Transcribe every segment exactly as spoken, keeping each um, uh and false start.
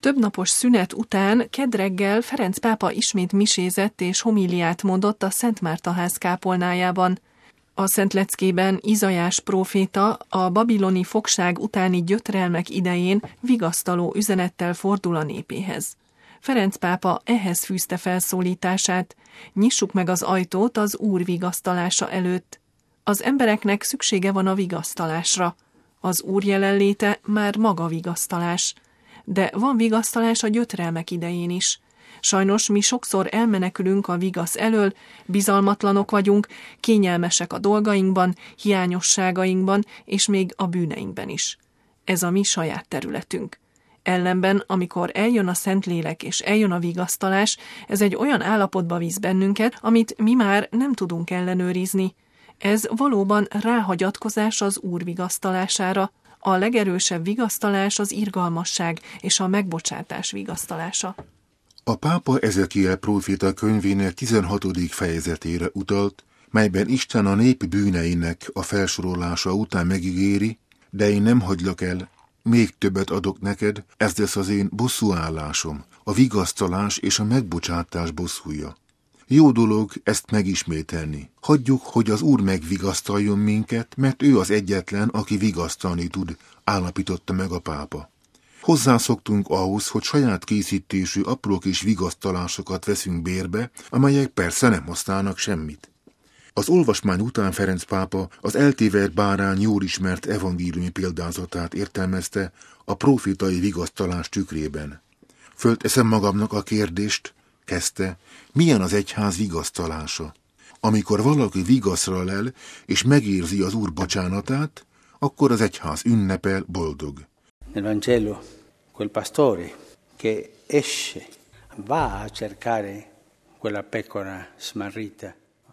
Többnapos szünet után kedd reggel Ferenc pápa ismét misézett és homíliát mondott a Szent Márta ház kápolnájában. A Szent Leckében Izajás próféta a babiloni fogság utáni gyötrelmek idején vigasztaló üzenettel fordul a népéhez. Ferenc pápa ehhez fűzte felszólítását: nyissuk meg az ajtót az Úr vigasztalása előtt. Az embereknek szüksége van a vigasztalásra. Az Úr jelenléte már maga vigasztalás. De van vigasztalás a gyötrelmek idején is. Sajnos mi sokszor elmenekülünk a vigasz elől, bizalmatlanok vagyunk, kényelmesek a dolgainkban, hiányosságainkban és még a bűneinkben is. Ez a mi saját területünk. Ellenben, amikor eljön a Szentlélek és eljön a vigasztalás, ez egy olyan állapotba visz bennünket, amit mi már nem tudunk ellenőrizni. Ez valóban ráhagyatkozás az Úr vigasztalására. A legerősebb vigasztalás az irgalmasság és a megbocsátás vigasztalása. A pápa Ezekiel próféta könyvének tizenhatodik fejezetére utalt, melyben Isten a nép bűneinek a felsorolása után megígéri: de én nem hagylak el, még többet adok neked, ez lesz az én bosszúállásom, a vigasztalás és a megbocsátás bosszúja. Jó dolog ezt megismételni. Hagyjuk, hogy az Úr megvigasztaljon minket, mert ő az egyetlen, aki vigasztalni tud, állapította meg a pápa. Hozzászoktunk ahhoz, hogy saját készítésű apró kis vigasztalásokat veszünk bérbe, amelyek persze nem használnak semmit. Az olvasmány után Ferenc pápa az eltévedt bárány jól ismert evangéliumi példázatát értelmezte a prófétai vigasztalás tükrében. Fölteszem magamnak a kérdést, kezdte, milyen az egyház vigasztalása? Amikor valaki vigaszra lel és megérzi az Úr bocsánatát, akkor az egyház ünnepel, boldog. Nel Vangelo, quel pastore che esce, va a cercare quella pecora smarrita.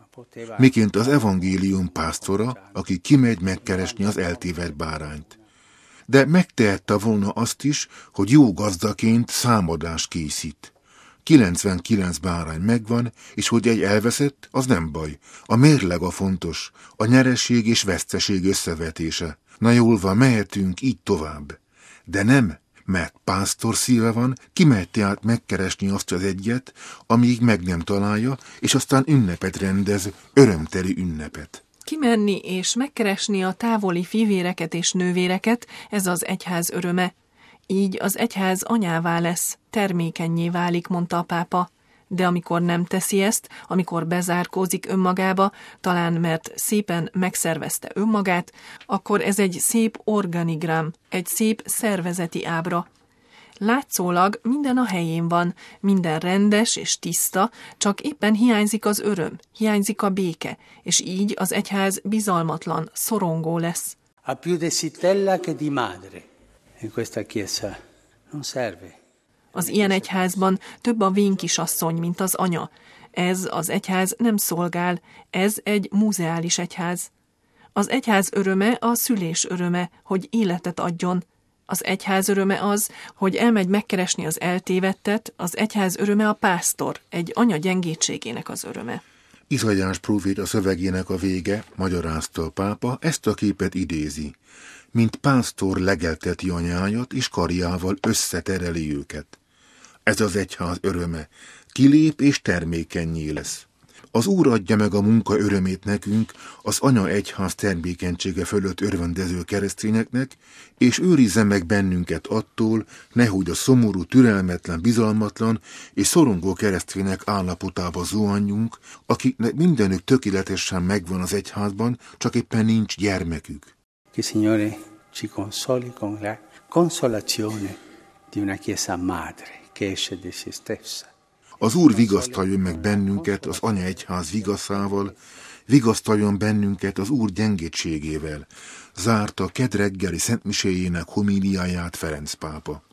Miként az evangélium pásztora, aki kimegy megkeresni az eltévedt bárányt. De megtehette volna azt is, hogy jó gazdaként számadást készít. kilencvenkilenc bárány megvan, és hogy egy elveszett, az nem baj. A mérleg a fontos, a nyeresség és veszteség összevetése. Na jól van, mehetünk így tovább. De nem, mert pásztor szíve van, kimegy tehát megkeresni azt az egyet, amíg meg nem találja, és aztán ünnepet rendez, örömteli ünnepet. Kimenni és megkeresni a távoli fivéreket és nővéreket, ez az egyház öröme. Így az egyház anyává lesz, termékennyé válik, mondta a pápa. De amikor nem teszi ezt, amikor bezárkózik önmagába, talán mert szépen megszervezte önmagát, akkor ez egy szép organigram, egy szép szervezeti ábra. Látszólag minden a helyén van, minden rendes és tiszta, csak éppen hiányzik az öröm, hiányzik a béke, és így az egyház bizalmatlan, szorongó lesz. Ha più di zitella che di madre in questa chiesa non serve. Az ilyen egyházban több a vénkisasszony, mint az anya. Ez az egyház nem szolgál, ez egy múzeális egyház. Az egyház öröme a szülés öröme, hogy életet adjon. Az egyház öröme az, hogy elmegy megkeresni az eltévedtet, az egyház öröme a pásztor, egy anya gyengétségének az öröme. Izajás próféta szövegének a vége, magyarázta a pápa, ezt a képet idézi. Mint pásztor legelteti anyáját, és karjával összetereli őket. Ez az egyház öröme, kilép és termékennyé lesz. Az Úr adja meg a munka örömét nekünk, az anya egyház termékenysége fölött örvendező keresztényeknek, és őrizze meg bennünket attól, nehogy a szomorú, türelmetlen, bizalmatlan és szorongó keresztények állapotába zuhanjunk, akiknek mindenük tökéletesen megvan az egyházban, csak éppen nincs gyermekük. Che Signore ci consoli con la consolazione di una chiesa madre che esce di se stessa. Az Úr vigasztaljon meg bennünket az anya egyház vigaszával, vigasztaljon bennünket az Úr gyengétségével, zárta kedd reggeli szentmiséjének homíliáját Ferenc pápa.